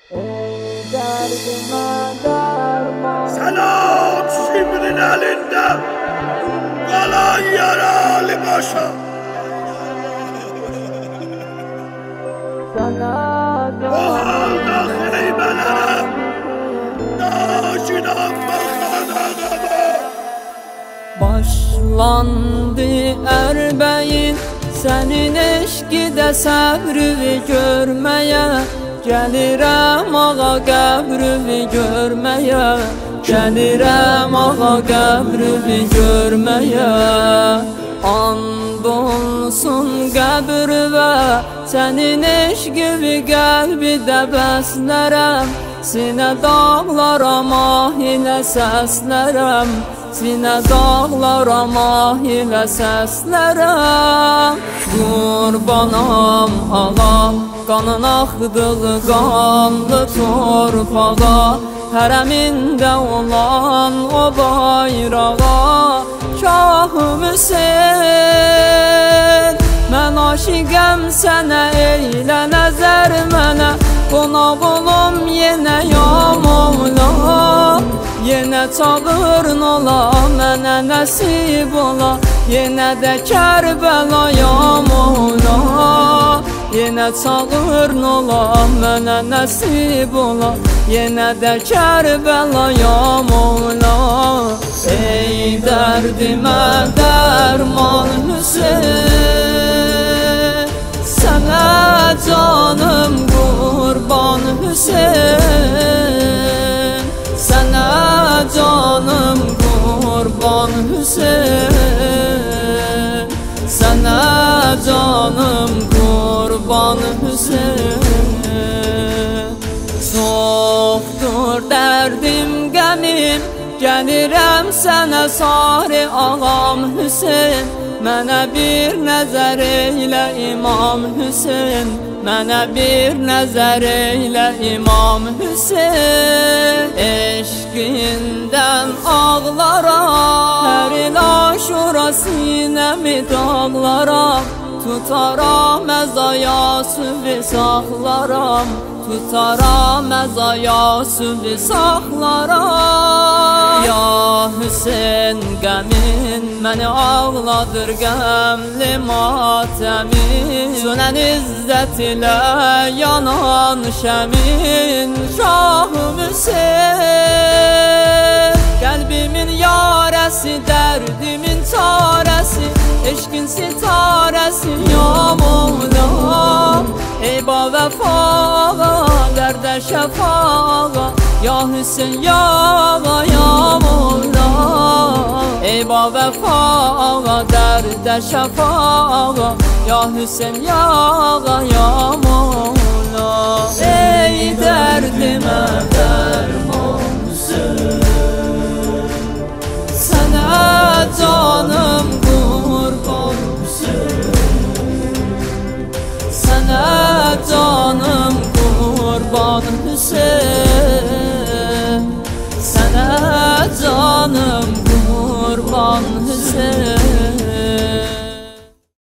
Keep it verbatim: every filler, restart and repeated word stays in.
Selam Şibrin elinde kalan yaralı başa. O halde heybelere naşinan bakana. Başlandı erbeyin senin eşkide səbri görmeye. Gəlirəm ağa qəbri görməyə, gəlirəm ağa qəbri görməyə. And olsun qəbrə, sənin eşqi qəlbidə bəslərəm. Sinə dağlara mahilə səslərəm, sinə dağlara mahilə səslərəm. Qurbanam ağa, qanın axdığı qanlı torpağa, hərəmində olan o bayrağa. Şahım Hüseyin, mən aşiqəm sənə, eylə nəzər mənə. Qonaq olum yenə ya Mevla, yenə çağırın ola, mənə nəsib ola. Yenə də Kərbəla ya Mevla, yenə çağırın ola, mənə nəsib ola. Yenə də Kərbəla ya Mevla. Ey dərdimə dərman Hüseyin, sənə canım qurban Hüseyin, sənə canım qurban Hüseyin, sənə canım qurban Hüseyin. Çoxdur dərdim qəmim, gəlirəm sənə sari ağam Hüseyin. Mənə bir nəzər eylə İmam Hüseyin, mənə bir nəzər eylə İmam Hüseyin. Eşqindən ağlaram, hər il aşura sinəmi dağlaram. Tutaram əzaya sübhi saxlaram, tutaram əzaya sübhi saxlaram. Ya Hüseyin qəmin məni ağladır, qəmli matəmin. Sönən izzət ilə yanan şəmin. Şahım Hüseyin, qəlbimin yarəsi, dərdimin çarəsi, eşqin sitarəsi ya Mevla. Ey ba vəfağa, dərdə şəfağa, ya Hüseyin ya ağa ya Mevla. Ey ba vəfağa, dərdə şəfağa, ya Hüseyin ya ağa ya Mevla. Ey dərdimə dərman Hüseyin, sənə canım qurban Hüseyin, sənə canım qurban Hüseyin, sənə canım qurban Hüseyin.